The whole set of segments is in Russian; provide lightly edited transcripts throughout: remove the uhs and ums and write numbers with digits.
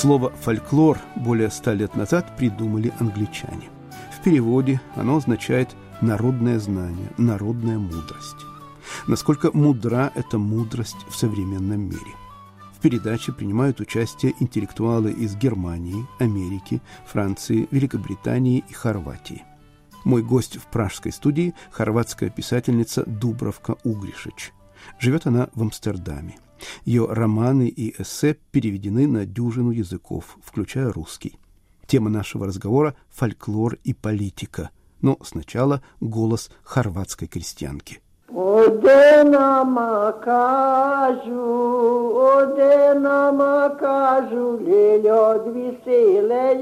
Слово «фольклор» более 100 лет назад придумали англичане. В переводе оно означает «народное знание», «народная мудрость». Насколько мудра эта мудрость в современном мире? В передаче принимают участие интеллектуалы из Германии, Америки, Франции, Великобритании и Хорватии. Мой гость в пражской студии – хорватская писательница Дубравка Угришич. Живет она в Амстердаме. Ее романы и эссе переведены на дюжину языков, включая русский. Тема нашего разговора – фольклор и политика. Но сначала голос хорватской крестьянки. Оде nama kažu, ljudvi sile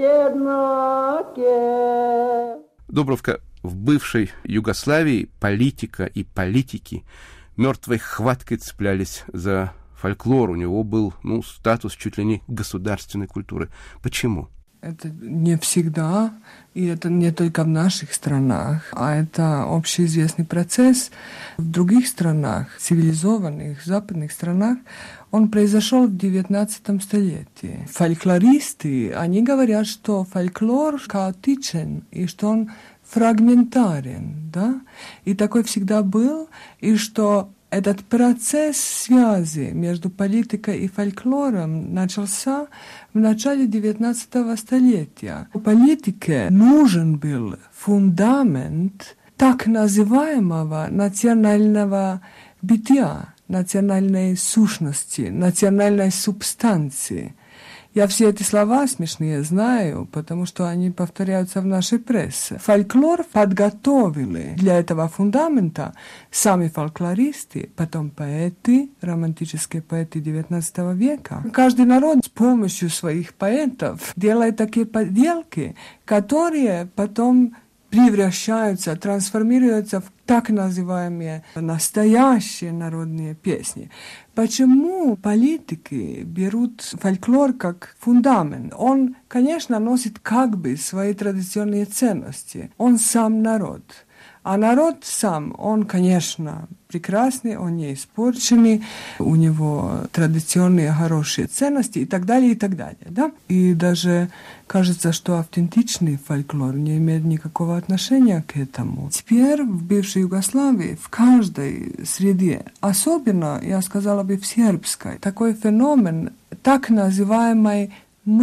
jednake. Дубравка, в бывшей Югославии политика и политики мертвой хваткой цеплялись за фольклор. У него был, статус чуть ли не государственной культуры. Почему? Это не всегда, и это не только в наших странах, а это общеизвестный процесс. В других странах, цивилизованных, западных странах, он произошел в XIX столетии. Фольклористы, они говорят, что фольклор хаотичен, и что он фрагментарен, да? И такой всегда был, и что этот процесс связи между политикой и фольклором начался в начале XIX столетия. Политике нужен был фундамент так называемого национального бытия, национальной сущности, национальной субстанции. Я все эти слова смешные знаю, потому что они повторяются в нашей прессе. Фольклор подготовили для этого фундамента сами фольклористы, потом поэты, романтические поэты XIX века. Каждый народ с помощью своих поэтов делает такие поделки, которые потом превращаются, трансформируются в так называемые настоящие народные песни. Почему политики берут фольклор как фундамент? Он, конечно, носит как бы свои традиционные ценности. Он сам народ. А народ сам, он, конечно, прекрасный, он не испорченный, у него традиционные хорошие ценности и так далее, да? И даже кажется, что автентичный фольклор не имеет никакого отношения к этому. Теперь в бывшей Югославии, в каждой среде, особенно, я сказала бы, в сербской, такой феномен так называемой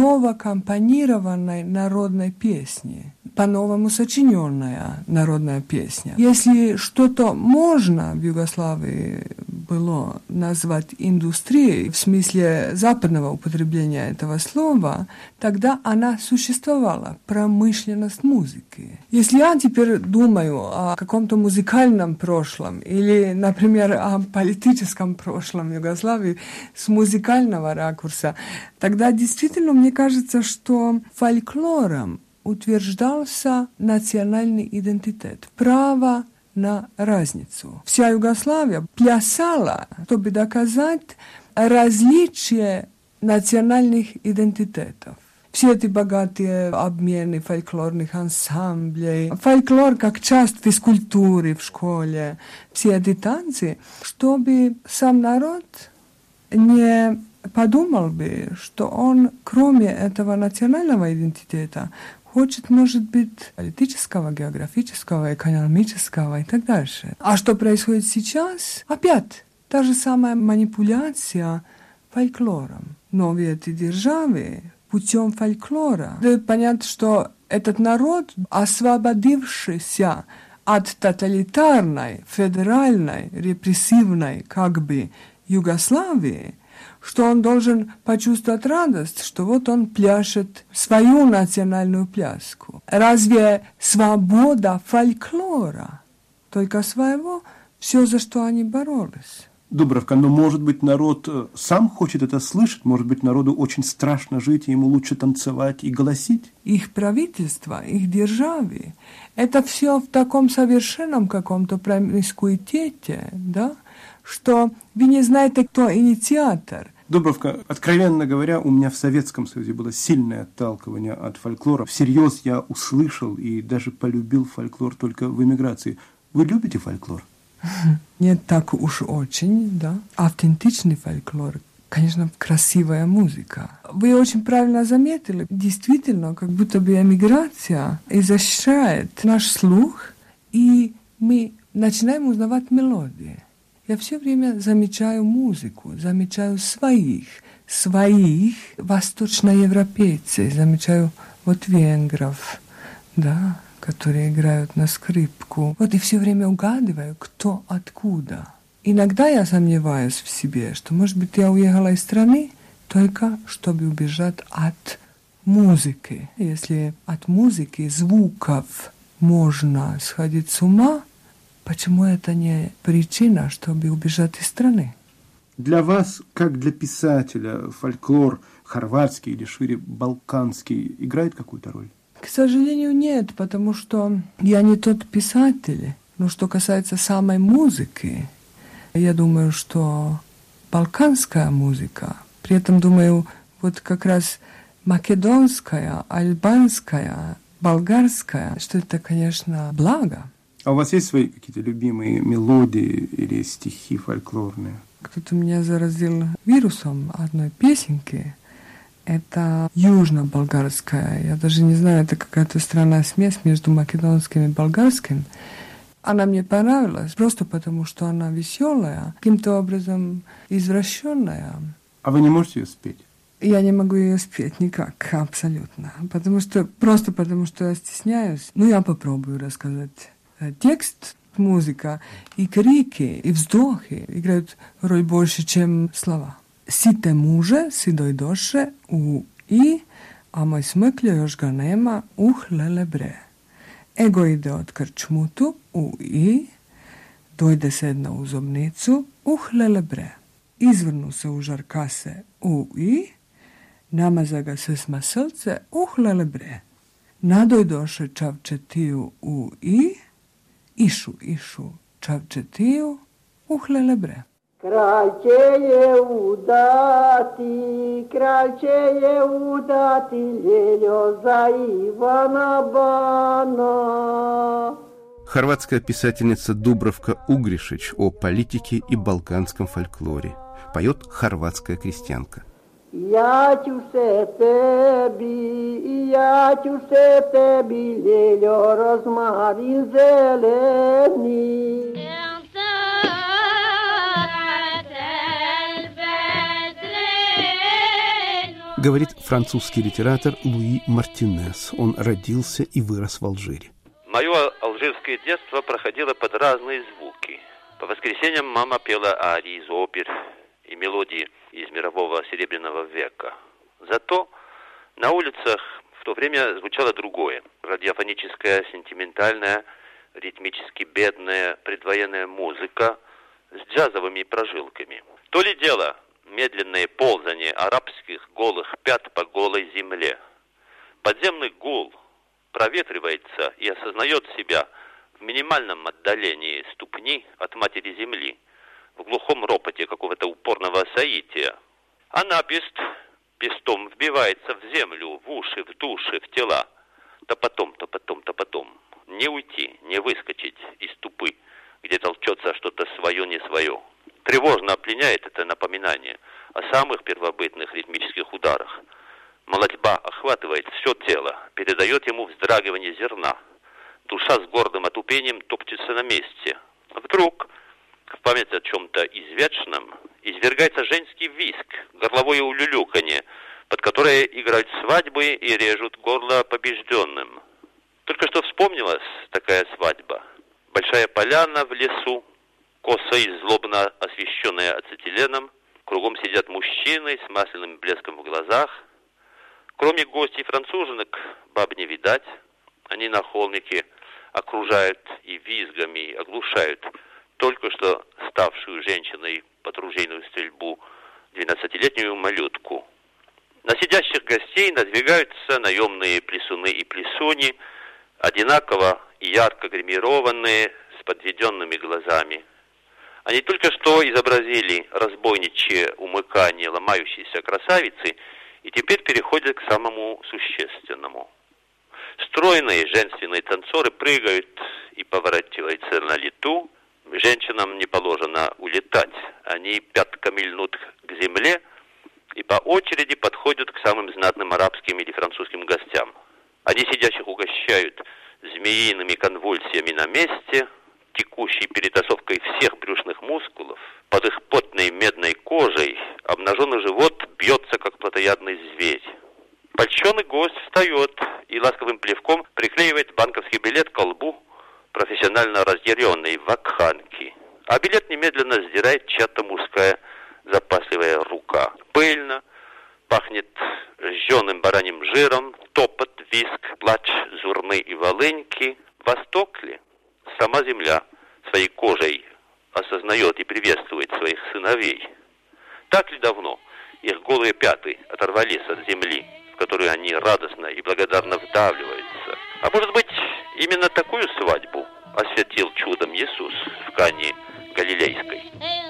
новокомпонированной народной песни, по-новому сочиненная народная песня. Если что-то можно в Югославии было назвать индустрией в смысле западного употребления этого слова, тогда она существовала, промышленность музыки. Если я теперь думаю о каком-то музыкальном прошлом или, например, о политическом прошлом Югославии с музыкального ракурса, тогда действительно мне кажется, что фольклором утверждался национальный идентитет, право на разницу. Вся Югославия плясала, чтобы доказать различие национальных идентитетов. Все эти богатые обмены фольклорных ансамблей, фольклор как часть физкультуры в школе, все эти танцы, чтобы сам народ не подумал бы, что он, кроме этого национального идентитета, хочет, может быть, политического, географического, экономического и так дальше. А что происходит сейчас? Опять та же самая манипуляция фольклором. Но в этой державе путем фольклора дают понять, что этот народ, освободившийся от тоталитарной, федеральной, репрессивной, как бы, Югославии, что он должен почувствовать радость, что вот он пляшет свою национальную пляску. Разве свобода фольклора, только своего, все, за что они боролись? Дубравка, но, может быть, народ сам хочет это слышать? Может быть, народу очень страшно жить, и ему лучше танцевать и голосить? Их правительство, их державы, это все в таком совершенном каком-то промискуитете, да? Что вы не знаете, кто инициатор. Дубравка, откровенно говоря, у меня в Советском Союзе было сильное отталкивание от фольклора. Всерьез я услышал и даже полюбил фольклор только в эмиграции. Вы любите фольклор? Не так уж очень, да. Автентичный фольклор, конечно, красивая музыка. Вы очень правильно заметили. Действительно, как будто бы эмиграция изощряет наш слух, и мы начинаем узнавать мелодии. Я все время замечаю музыку, замечаю своих восточноевропейцев, замечаю вот венгров, да, которые играют на скрипку. Вот и все время угадываю, кто откуда. Иногда я сомневаюсь в себе, что, может быть, я уехала из страны только чтобы убежать от музыки. Если от музыки, звуков можно сходить с ума, почему это не причина, чтобы убежать из страны? Для вас, как для писателя, фольклор хорватский или шире балканский играет какую-то роль? К сожалению, нет, потому что я не тот писатель. Но что касается самой музыки, я думаю, что балканская музыка, при этом думаю, вот как раз македонская, альбанская, болгарская, что это, конечно, благо. А у вас есть свои какие-то любимые мелодии или стихи фольклорные? Кто-то меня заразил вирусом одной песенки. Это южно-болгарская. Я даже не знаю, это какая-то странная смесь между македонским и болгарским. Она мне понравилась просто потому, что она веселая, каким-то образом извращенная. А вы не можете ее спеть? Я не могу ее спеть никак, абсолютно. Потому что я стесняюсь. Ну, я попробую рассказать. Текст, музыка и крики, и вздохи играют роль больше, чем слова. Сите муже, си дойдоше у и, а moj smrkljo još ga nema, lele bre. Ego ide od krčmutu u i, dojde sedna u zobnicu, lele bre. Izvrnu se u žarkase u i, namaza ga se s maselce, lele bre. Nadojdoše čavčetiju u i, išu čavčetiju, lele bre. Kralj je udati, Ljeljo za Ivana Bana. Хорватская писательница Дубравка Угришич о политике и балканском фольклоре. Поет хорватская крестьянка. Ja ću se tebi, Ljeljo, rozmarin zeleni. Говорит французский литератор Луи Мартинес. Он родился и вырос в Алжире. Мое алжирское детство проходило под разные звуки. По воскресеньям мама пела арии из опер и мелодии из мирового серебряного века. Зато на улицах в то время звучало другое. Радиофоническая, сентиментальная, ритмически бедная предвоенная музыка с джазовыми прожилками. То ли дело медленное ползание арабских голых пят по голой земле. Подземный гул проветривается и осознает себя в минимальном отдалении ступни от матери земли, в глухом ропоте какого-то упорного соития. А напист пестом вбивается в землю, в уши, в души, в тела. То потом. Не уйти, не выскочить из тупы, где толчется что-то свое, не свое. Тревожно пленяет это напоминание о самых первобытных ритмических ударах. Молодьба охватывает все тело, передает ему вздрагивание зерна. Душа с гордым отупением топчется на месте. Вдруг, в память о чем-то извечном, извергается женский визг, горловое улюлюканье, под которое играют свадьбы и режут горло побежденным. Только что вспомнилась такая свадьба. Большая поляна в лесу, косо и злобно освещенная ацетиленом, кругом сидят мужчины с масляным блеском в глазах. Кроме гостей француженок, баб не видать. Они на холмике окружают и визгами оглушают только что ставшую женщиной под ружейную стрельбу 12-летнюю малютку. На сидящих гостей надвигаются наемные плесуны и плесуни, одинаково и ярко гримированные, с подведенными глазами. Они только что изобразили разбойничье умыкание ломающейся красавицы и теперь переходят к самому существенному. Стройные женственные танцоры прыгают и поворачиваются на лету. Женщинам не положено улетать. Они пятками льнут к земле, и по очереди подходят к самым знатным арабским или французским гостям. Они сидящих угощают змеиными конвульсиями на месте, текущей перетасовкой всех брюшных мускулов. Под их потной медной кожей обнаженный живот бьется, как плотоядный зверь. Польщенный гость встает и ласковым плевком приклеивает банковский билет к колбу профессионально разъяренной вакханки. А билет немедленно сдирает чья-то мужская запасливая рука. Пыльно, пахнет жженым бараньим жиром, топот, визг, плач зурны и волыньки. Восток ли? Сама земля своей кожей осознает и приветствует своих сыновей. Так ли давно их голые пяты оторвались от земли, в которую они радостно и благодарно вдавливаются? А может быть, именно такую свадьбу осветил чудом Иисус в Кане Галилейской?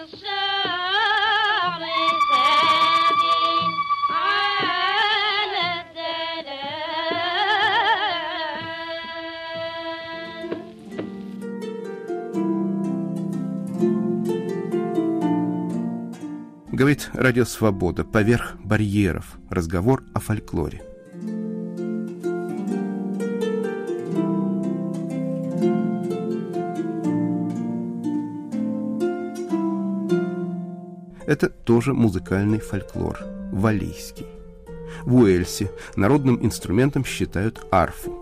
Говорит Радио Свобода. Поверх барьеров. Разговор о фольклоре. Это тоже музыкальный фольклор, валлийский. В Уэльсе народным инструментом считают арфу.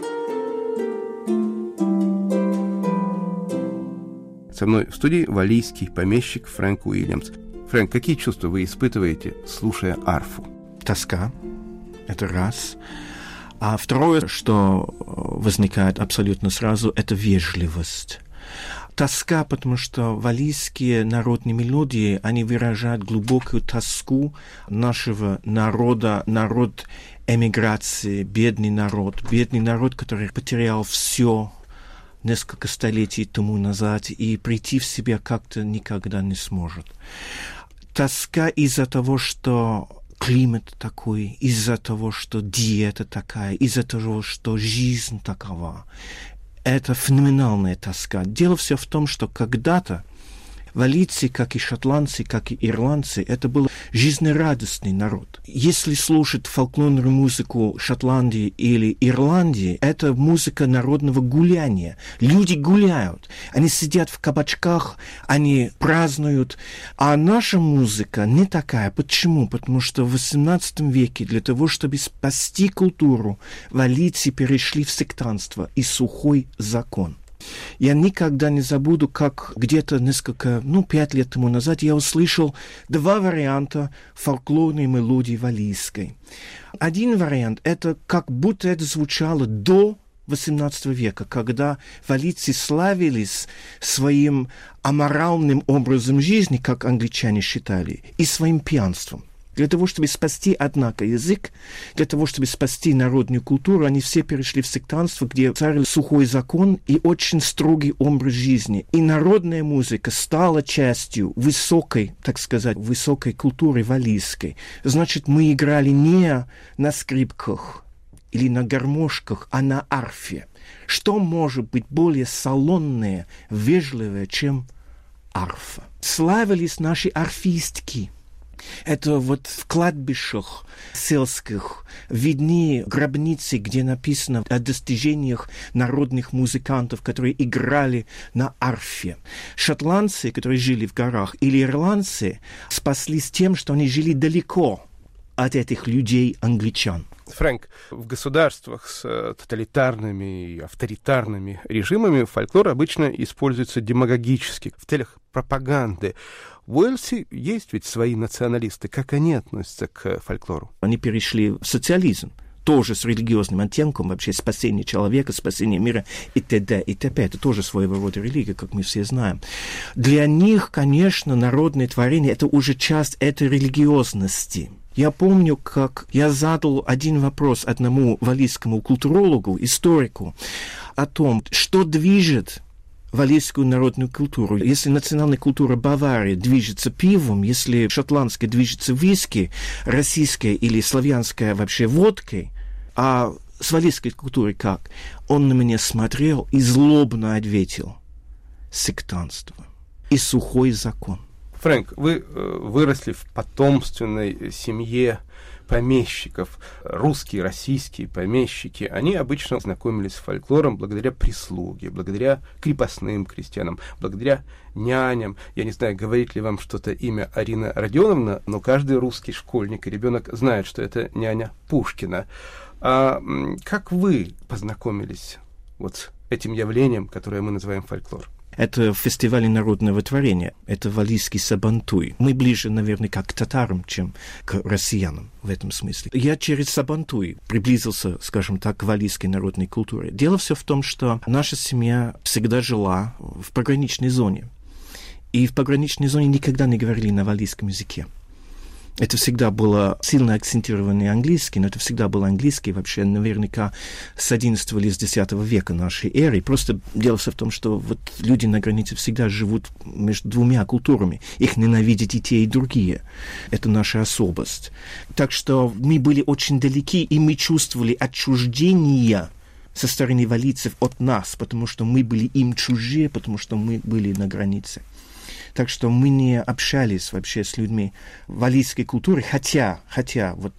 Со мной в студии валлийский помещик Фрэнк Уильямс. Фрэнк, какие чувства вы испытываете, слушая арфу? Тоска. Это раз. А второе, что возникает абсолютно сразу, это вежливость. Тоска, потому что валлийские народные мелодии, они выражают глубокую тоску нашего народа, народ эмиграции, бедный народ, который потерял все несколько столетий тому назад и прийти в себя как-то никогда не сможет. Тоска из-за того, что климат такой, из-за того, что диета такая, из-за того, что жизнь такова. Это феноменальная тоска. Дело все в том, что когда-то валлийцы, как и шотландцы, как и ирландцы, это был жизнерадостный народ. Если слушать фольклорную музыку Шотландии или Ирландии, это музыка народного гуляния. Люди гуляют, они сидят в кабачках, они празднуют. А наша музыка не такая. Почему? Потому что в XVIII веке для того, чтобы спасти культуру, валлийцы перешли в сектантство и сухой закон. Я никогда не забуду, как где-то 5 лет тому назад я услышал 2 варианта фольклорной мелодии валлийской. Один вариант, это как будто это звучало до XVIII века, когда валлийцы славились своим аморальным образом жизни, как англичане считали, и своим пьянством. Для того, чтобы спасти, однако, язык, для того, чтобы спасти народную культуру, они все перешли в сектантство, где царил сухой закон и очень строгий образ жизни. И народная музыка стала частью высокой, так сказать, высокой культуры валлийской. Значит, мы играли не на скрипках или на гармошках, а на арфе. Что может быть более салонное, вежливое, чем арфа? Славились наши арфистки. Это вот в кладбищах сельских видны гробницы, где написано о достижениях народных музыкантов, которые играли на арфе. Шотландцы, которые жили в горах, или ирландцы, спаслись тем, что они жили далеко от этих людей, англичан. Фрэнк, в государствах с тоталитарными и авторитарными режимами фольклор обычно используется демагогически, в целях пропаганды. В Уэльсе есть ведь свои националисты. Как они относятся к фольклору? Они перешли в социализм, тоже с религиозным оттенком, вообще спасение человека, спасение мира и т.д. и т.п. Это тоже своего рода религия, как мы все знаем. Для них, конечно, народное творение – это уже часть этой религиозности. Я помню, как я задал один вопрос одному валлийскому культурологу, историку, о том, что движет валлийскую народную культуру. Если национальная культура Баварии движется пивом, если шотландская движется виски, российская или славянская вообще водкой, а с валлийской культурой как? Он на меня смотрел и злобно ответил: сектантство и сухой закон. Фрэнк, вы выросли в потомственной семье помещиков. Русские, российские помещики, они обычно знакомились с фольклором благодаря прислуге, благодаря крепостным крестьянам, благодаря няням. Я не знаю, говорит ли вам что-то имя Арина Родионовна, но каждый русский школьник и ребенок знает, что это няня Пушкина. А как вы познакомились вот с этим явлением, которое мы называем фольклор? Это фестиваль народного творения, это валлийский сабантуй. Мы ближе, наверное, как к татарам, чем к россиянам в этом смысле. Я через сабантуй приблизился, скажем так, к валлийской народной культуре. Дело все в том, что наша семья всегда жила в пограничной зоне. И в пограничной зоне никогда не говорили на валлийском языке. Это всегда было сильно акцентированный английский, но это всегда был английский вообще наверняка с XI или с X века нашей эры. Просто дело в том, что вот люди на границе всегда живут между двумя культурами. Их ненавидят и те, и другие. Это наша особость. Так что мы были очень далеки, и мы чувствовали отчуждение со стороны валлийцев от нас, потому что мы были им чужие, потому что мы были на границе. Так что мы не общались вообще с людьми валлийской культуры, хотя вот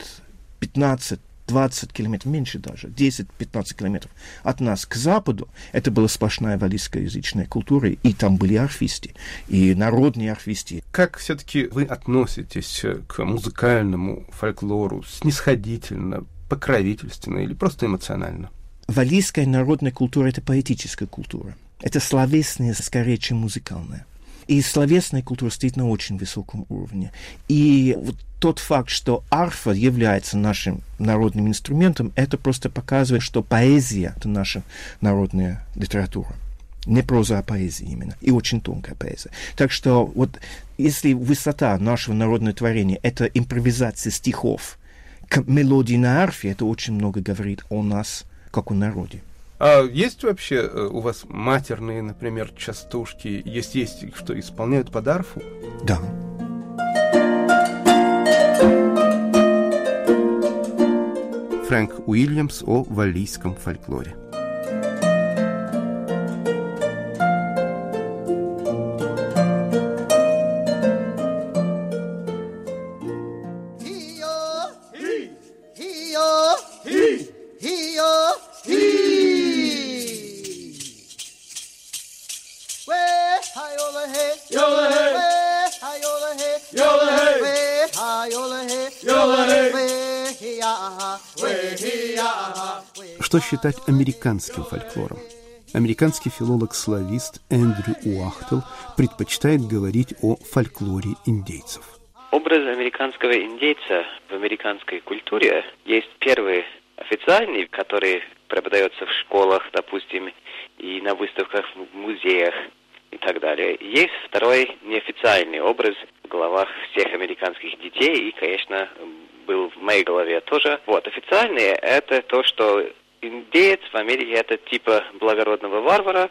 15-20 километров, меньше даже, 10-15 километров от нас к западу, это была сплошная валлийскоязычная культура, и там были арфисты, и народные арфисты. Как все-таки вы относитесь к музыкальному фольклору? Снисходительно, покровительственно или просто эмоционально? Валлийская народная культура – это поэтическая культура. Это словесная, скорее, чем музыкальная. И словесная культура стоит на очень высоком уровне. И вот тот факт, что арфа является нашим народным инструментом, это просто показывает, что поэзия – это наша народная литература. Не проза, а поэзия именно. И очень тонкая поэзия. Так что вот если высота нашего народного творения – это импровизация стихов к мелодии на арфе, это очень много говорит о нас, как о народе. А есть вообще у вас матерные, например, частушки? Есть, что исполняют под арфу? Да. Фрэнк Уильямс о валлийском фольклоре. Что считать американским фольклором? Американский филолог-славист Эндрю Уахтел предпочитает говорить о фольклоре индейцев. Образ американского индейца в американской культуре есть первый официальный, который преподается в школах, допустим, и на выставках в музеях и так далее. Есть второй неофициальный образ в головах всех американских детей и, конечно, был в моей голове тоже. Вот, официальный – это то, что индеец в Америке – это типа благородного варвара.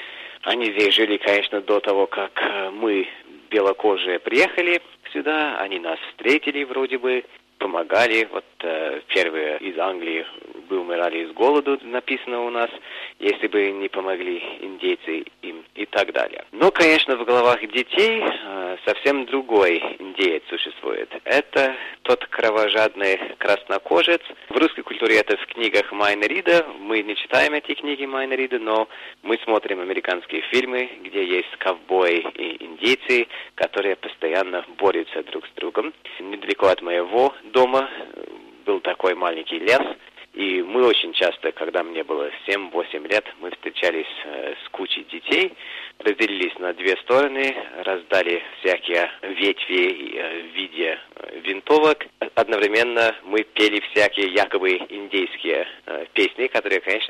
Они здесь жили, конечно, до того, как мы, белокожие, приехали сюда. Они нас встретили вроде бы, помогали. Вот первые из Англии бы умирали с голоду, написано у нас, если бы не помогли индейцы им и так далее. Но, конечно, в головах детей совсем другой индеец существует. Это тот кровожадный краснокожец. В русской культуре это в книгах Майна Рида. Мы не читаем эти книги Майна Рида, но мы смотрим американские фильмы, где есть ковбои и индейцы, которые постоянно борются друг с другом. Недалеко от моего дома был такой маленький лес, и мы очень часто, когда мне было 7-8 лет, мы встречались с кучей детей, разделились на две стороны, раздали всякие ветви в виде винтовок. Одновременно мы пели всякие якобы индейские песни, которые, конечно,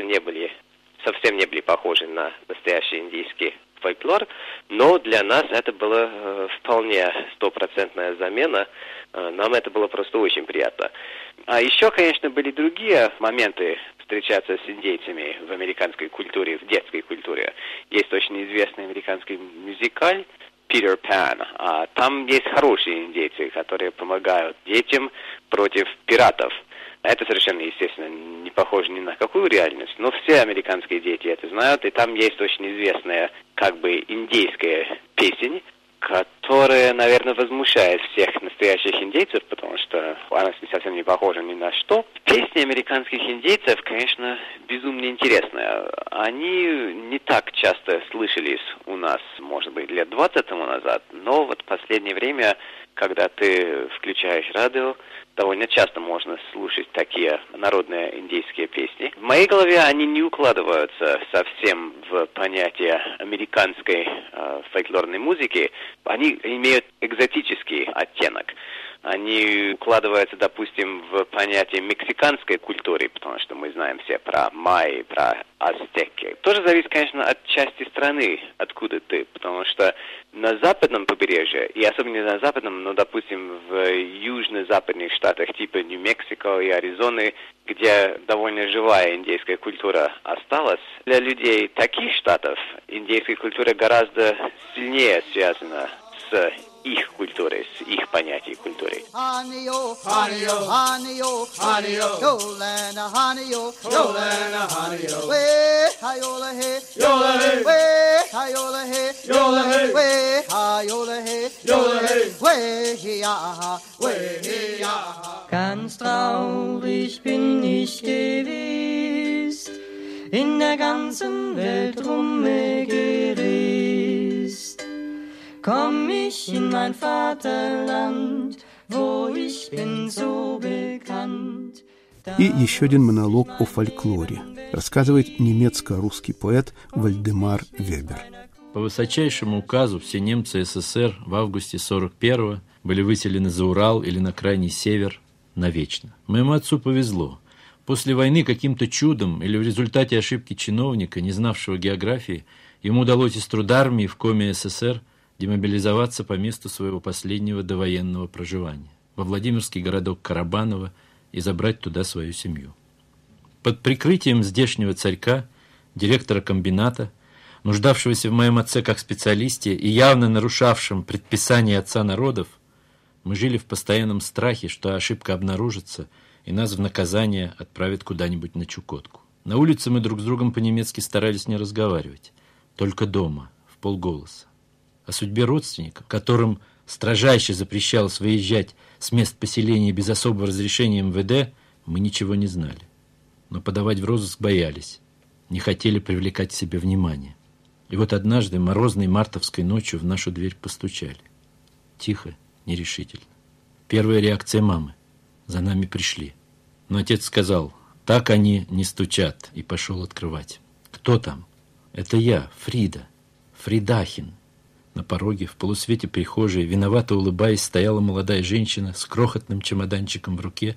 совсем не были похожи на настоящий индейский фольклор, но для нас это была вполне стопроцентная замена. Нам это было просто очень приятно. А еще, конечно, были другие моменты встречаться с индейцами в американской культуре, в детской культуре. Есть очень известный американский мюзикл «Питер Пан». Там есть хорошие индейцы, которые помогают детям против пиратов. Это совершенно, естественно, не похоже ни на какую реальность, но все американские дети это знают, и там есть очень известная, как бы, индейская песня, которая, наверное, возмущает всех настоящих индейцев, потому что она совсем не похожа ни на что. Песни американских индейцев, конечно, безумно интересные. Они не так часто слышались у нас, может быть, лет 20 тому назад, но вот в последнее время, когда ты включаешь радио, довольно часто можно слушать такие народные индейские песни. В моей голове они не укладываются совсем в понятие американской фольклорной музыки. Они имеют экзотический оттенок. Они укладываются, допустим, в понятие мексиканской культуры, потому что мы знаем все про майя, про ацтеки. Тоже зависит, конечно, от части страны, откуда ты, потому что на западном побережье, и особенно на западном, но, допустим, в южно-западных штатах типа Нью-Мексико и Аризоны, где довольно живая индейская культура осталась, для людей таких штатов индейская культура гораздо сильнее связана с их культурой, с их понятием культуры. Ganz traurig bin ich gewesen, in der ganzen Welt rumgereist. Komm ich in mein Vaterland, wo ich bin so bekannt. И еще один монолог о фольклоре рассказывает немецко-русский поэт Вальдемар Вебер. По высочайшему указу все немцы СССР в августе 41-го были выселены за Урал или на крайний север навечно. Моему отцу повезло. После войны каким-то чудом или в результате ошибки чиновника, не знавшего географии, ему удалось из трудармии в коме СССР демобилизоваться по месту своего последнего довоенного проживания, во Владимирский городок Карабаново, и забрать туда свою семью. Под прикрытием здешнего царька, директора комбината, нуждавшегося в моем отце как специалисте и явно нарушавшем предписания отца народов, мы жили в постоянном страхе, что ошибка обнаружится, и нас в наказание отправят куда-нибудь на Чукотку. На улице мы друг с другом по-немецки старались не разговаривать, только дома, в полголоса. О судьбе родственников, которым строжайше запрещалось выезжать с мест поселения без особого разрешения МВД, мы ничего не знали. Но подавать в розыск боялись, не хотели привлекать к себе внимание. И вот однажды, морозной мартовской ночью, в нашу дверь постучали. Тихо, нерешительно. Первая реакция мамы. За нами пришли. Но отец сказал: так они не стучат, и пошел открывать. Кто там? Это я, Фрида, Фридахин. На пороге, в полусвете прихожей, виновато улыбаясь, стояла молодая женщина с крохотным чемоданчиком в руке.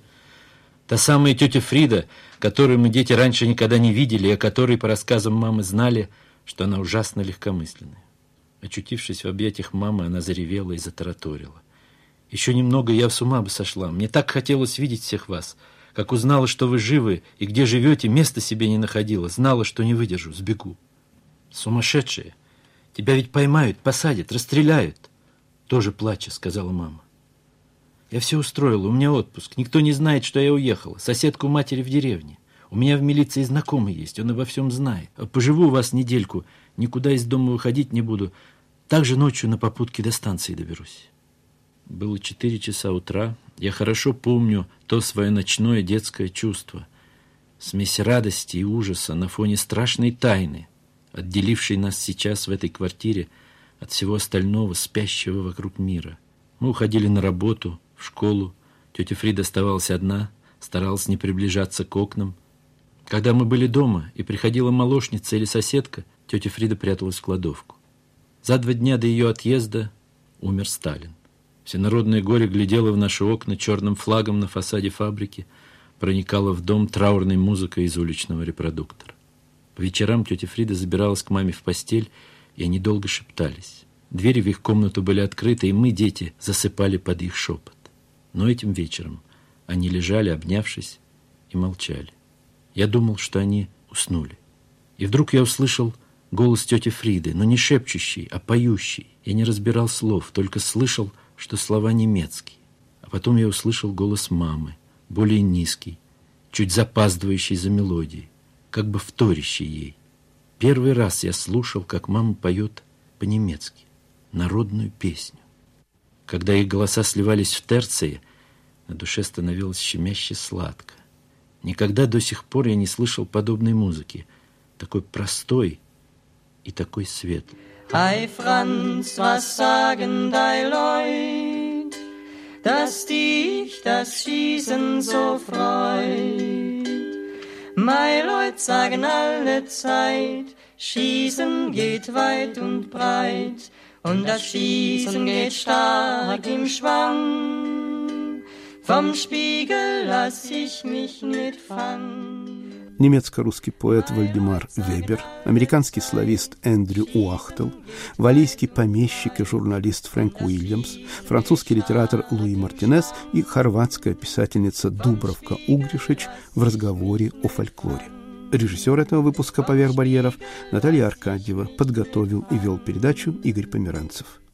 Та самая тетя Фрида, которую мы, дети, раньше никогда не видели, и о которой, по рассказам мамы, знали, что она ужасно легкомысленная. Очутившись в объятиях мамы, она заревела и затараторила. Еще немного, я с ума бы сошла. Мне так хотелось видеть всех вас. Как узнала, что вы живы и где живете, места себе не находила. Знала, что не выдержу, сбегу. Сумасшедшая. Тебя ведь поймают, посадят, расстреляют. Тоже плача, сказала мама. Я все устроила, у меня отпуск. Никто не знает, что я уехала. Соседка у матери в деревне. У меня в милиции знакомый есть, он обо всем знает. Поживу у вас недельку, никуда из дома выходить не буду. Также ночью на попутке до станции доберусь. Было 4 часа утра. Я хорошо помню то свое ночное детское чувство. Смесь радости и ужаса на фоне страшной тайны, отделившей нас сейчас в этой квартире от всего остального, спящего вокруг мира. Мы уходили на работу, в школу. Тетя Фрида оставалась одна, старалась не приближаться к окнам. Когда мы были дома, и приходила молочница или соседка, тетя Фрида пряталась в кладовку. За 2 дня до ее отъезда умер Сталин. Всенародное горе глядело в наши окна черным флагом на фасаде фабрики, проникало в дом траурной музыкой из уличного репродуктора. По вечерам тетя Фрида забиралась к маме в постель, и они долго шептались. Двери в их комнату были открыты, и мы, дети, засыпали под их шепот. Но этим вечером они лежали, обнявшись, и молчали. Я думал, что они уснули. И вдруг я услышал голос тети Фриды, но не шепчущий, а поющий. Я не разбирал слов, только слышал, что слова немецкие. А потом я услышал голос мамы, более низкий, чуть запаздывающий за мелодией, как бы вторящий ей. Первый раз я слушал, как мама поет по-немецки народную песню. Когда их голоса сливались в терции, на душе становилось щемяще сладко. Никогда до сих пор я не слышал подобной музыки, такой простой и такой светлой. Hey Franz, was sagen die Leut, dass dich das Schießen so freut? My Leut sagen alle Zeit, Schießen geht weit und breit, und das Schießen geht stark im Schwang. Vom Spiegel lass ich mich nicht fangen. Немецко-русский поэт Вальдемар Вебер, американский славист Эндрю Уахтел, валлийский помещик и журналист Фрэнк Уильямс, французский литератор Луи Мартинес и хорватская писательница Дубравка Угришич в разговоре о фольклоре. Режиссер этого выпуска «Поверх барьеров» Наталья Аркадьева, подготовил и вел передачу Игорь Померанцев.